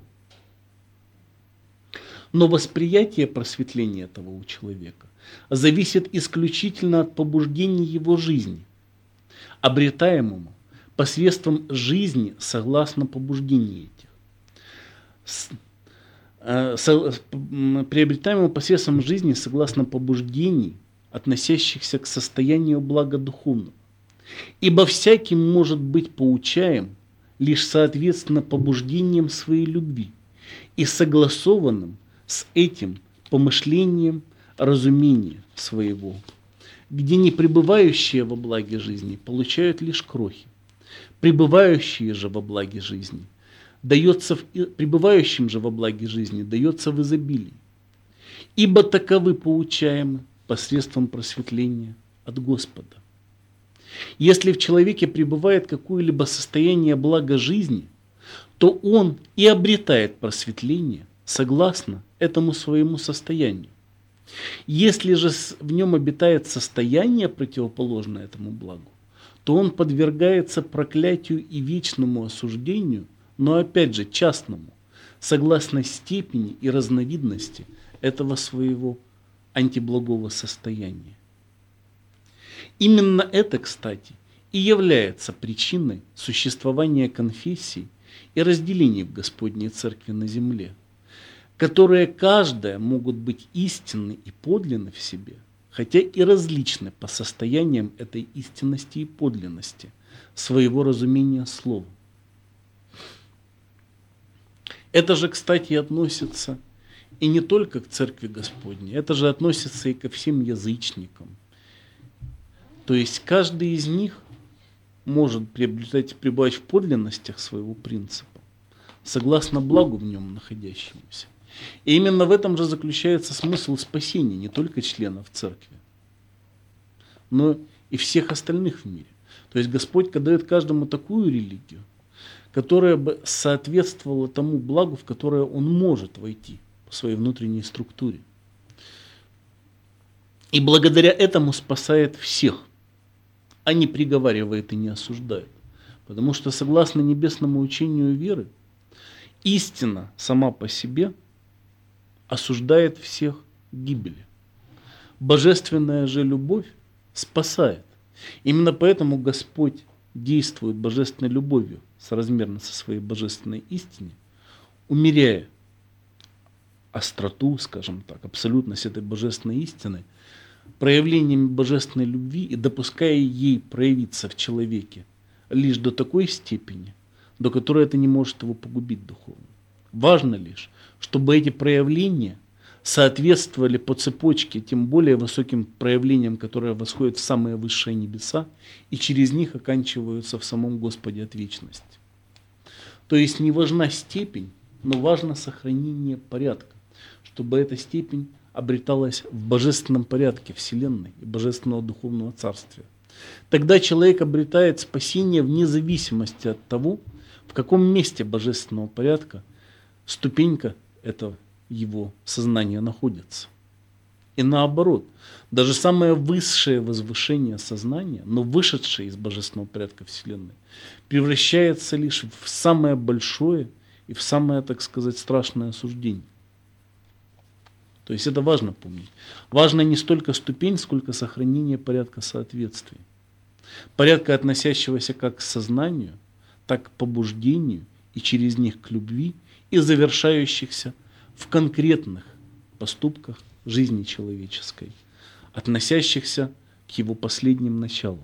Speaker 1: Но восприятие просветления этого у человека зависит исключительно от побуждений его жизни, обретаемому посредством жизни согласно побуждениям этих. Приобретаемому посредством жизни согласно побуждений, относящихся к состоянию блага духовного. Ибо всякий может быть поучаем лишь соответственно побуждениям своей любви и согласованным с этим помышлением разумения своего, где не пребывающие во благе жизни получают лишь крохи, пребывающие же во благе жизни дается пребывающим же во благе жизни, дается в изобилии. Ибо таковы получаемы посредством просветления от Господа. Если в человеке пребывает какое-либо состояние блага жизни, то он и обретает просветление согласно этому своему состоянию. Если же в нем обитает состояние, противоположное этому благу, то он подвергается проклятию и вечному осуждению, но опять же частному, согласно степени и разновидности этого своего антиблагого состояния. Именно это, кстати, и является причиной существования конфессий и разделений в Господней Церкви на земле, которые каждая могут быть истинны и подлинны в себе, хотя и различны по состояниям этой истинности и подлинности своего разумения слова. Это же, кстати, относится и не только к Церкви Господней, это же относится и ко всем язычникам. То есть каждый из них может пребывать в подлинностях своего принципа, согласно благу в нем находящемуся. И именно в этом же заключается смысл спасения не только членов Церкви, но и всех остальных в мире. То есть Господь дает каждому такую религию, которая бы соответствовала тому благу, в которое он может войти по своей внутренней структуре. И благодаря этому спасает всех, а не приговаривает и не осуждает. Потому что, согласно небесному учению веры, истина сама по себе осуждает всех к гибели. Божественная же любовь спасает. Именно поэтому Господь действует божественной любовью соразмерно со своей божественной истине, умеряя остроту, скажем так, абсолютность этой божественной истины, проявлениями божественной любви и допуская ей проявиться в человеке лишь до такой степени, до которой это не может его погубить духовно. Важно лишь, чтобы эти проявления соответствовали по цепочке тем более высоким проявлениям, которые восходят в самые высшие небеса и через них оканчиваются в самом Господе от вечности. То есть не важна степень, но важно сохранение порядка, чтобы эта степень обреталась в божественном порядке Вселенной и божественного духовного царствия. Тогда человек обретает спасение вне зависимости от того, в каком месте божественного порядка ступенька этого его сознания находится. И наоборот, даже самое высшее возвышение сознания, но вышедшее из божественного порядка Вселенной, превращается лишь в самое большое и в самое, так сказать, страшное осуждение. То есть это важно помнить. Важно не столько ступень, сколько сохранение порядка соответствия. Порядка, относящегося как к сознанию, так к побуждению и через них к любви, и завершающихся в конкретных поступках жизни человеческой, относящихся к его последним началам.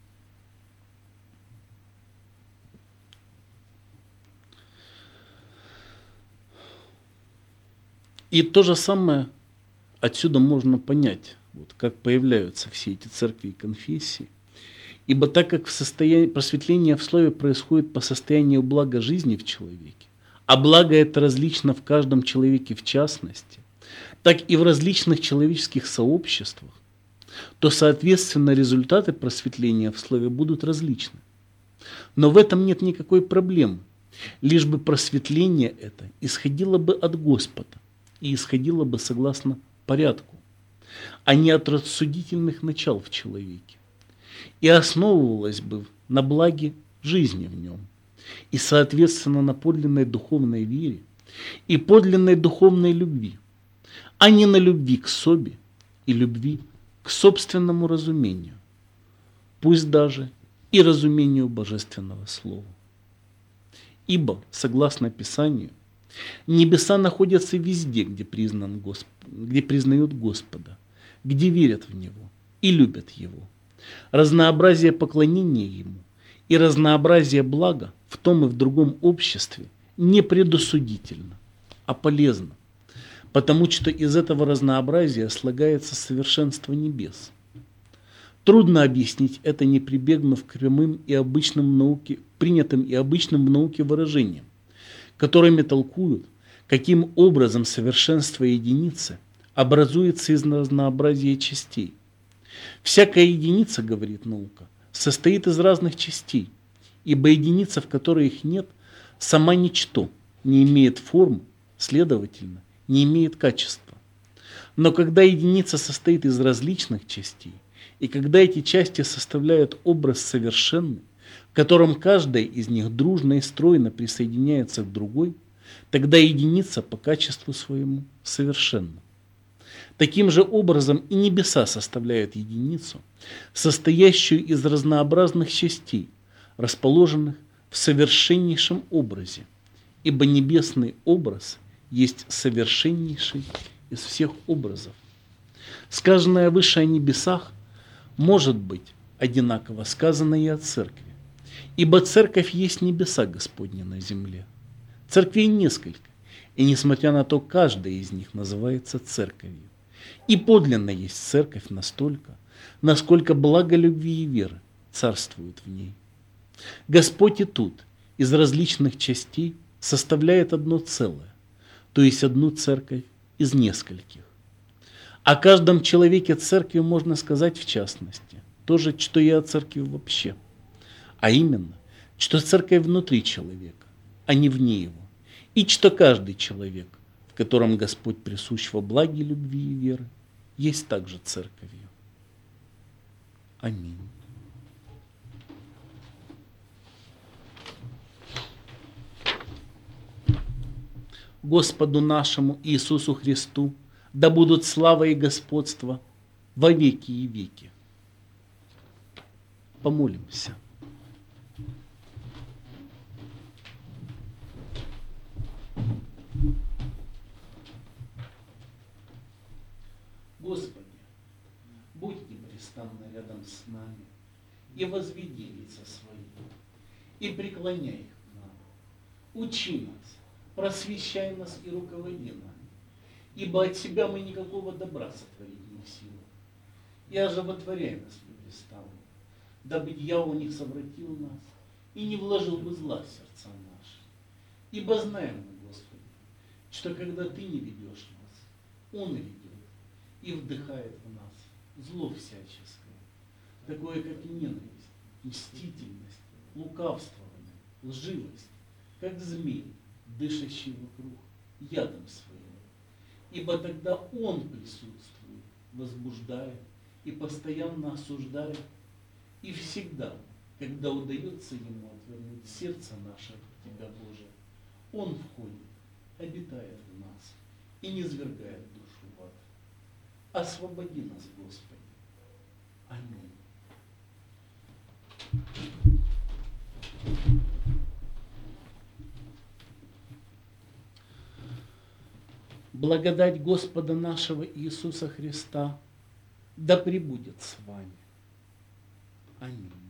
Speaker 1: И то же самое отсюда можно понять, вот, как появляются все эти церкви и конфессии. Ибо так как просветление в слове происходит по состоянию блага жизни в человеке, а благо это различно в каждом человеке в частности, так и в различных человеческих сообществах, то, соответственно, результаты просветления в слове будут различны. Но в этом нет никакой проблемы, лишь бы просветление это исходило бы от Господа и исходило бы согласно порядку, а не от рассудительных начал в человеке, и основывалось бы на благе жизни в нем, и, соответственно, на подлинной духовной вере и подлинной духовной любви, а не на любви к себе и любви к собственному разумению, пусть даже и разумению Божественного Слова. Ибо, согласно Писанию, небеса находятся везде, где признают Господа, где верят в Него и любят Его. Разнообразие поклонения Ему и разнообразие блага в том и в другом обществе не предосудительно, а полезно, потому что из этого разнообразия слагается совершенство небес. Трудно объяснить это, не прибегнув к прямым и обычным в науке, принятым и обычным в науке выражениям, которыми толкуют, каким образом совершенство единицы образуется из разнообразия частей. Всякая единица, говорит наука, состоит из разных частей, ибо единица, в которой их нет, сама ничто, не имеет формы, следовательно, не имеет качества. Но когда единица состоит из различных частей, и когда эти части составляют образ совершенный, в котором каждая из них дружно и стройно присоединяется к другой, тогда единица по качеству своему совершенна. Таким же образом и небеса составляют единицу, состоящую из разнообразных частей, расположенных в совершеннейшем образе, ибо небесный образ есть совершеннейший из всех образов. Сказанное выше о небесах может быть одинаково сказано и о церкви, ибо церковь есть небеса Господни на земле. Церквей несколько, и несмотря на то, каждая из них называется церковью. И подлинно есть церковь настолько, насколько благо любви и веры царствует в ней. Господь и тут из различных частей составляет одно целое, то есть одну церковь из нескольких. О каждом человеке церкви можно сказать в частности то же, что и о церкви вообще, а именно, что церковь внутри человека, а не вне его, и что каждый человек, в котором Господь присущ во благе любви и веры, есть также церковью. Аминь. Господу нашему Иисусу Христу да будут слава и господство во веки и веки. Помолимся. Господи, будь непрестанно рядом с нами и возведи лица свои, и преклоняй их к нам. Учи нас, просвещай нас и руководи нами, ибо от себя мы никакого добра сотворить не в силах. И оживотворяй нас непрестанно, дабы дьявол не совратил нас и не вложил бы зла в сердца наши. Ибо знаем мы, Господи, что когда Ты не ведешь нас, Он ведет и вдыхает в нас зло всяческое, такое как ненависть, мстительность, лукавствование, лживость, как змей, дышащий вокруг ядом своим. Ибо тогда он присутствует, возбуждая и постоянно осуждая, и всегда, когда удается ему отвернуть сердце наше от Тебя, Боже, он входит, обитает в нас и низвергает душу в ад. Освободи нас, Господи. Аминь. Благодать Господа нашего Иисуса Христа да пребудет с вами. Аминь.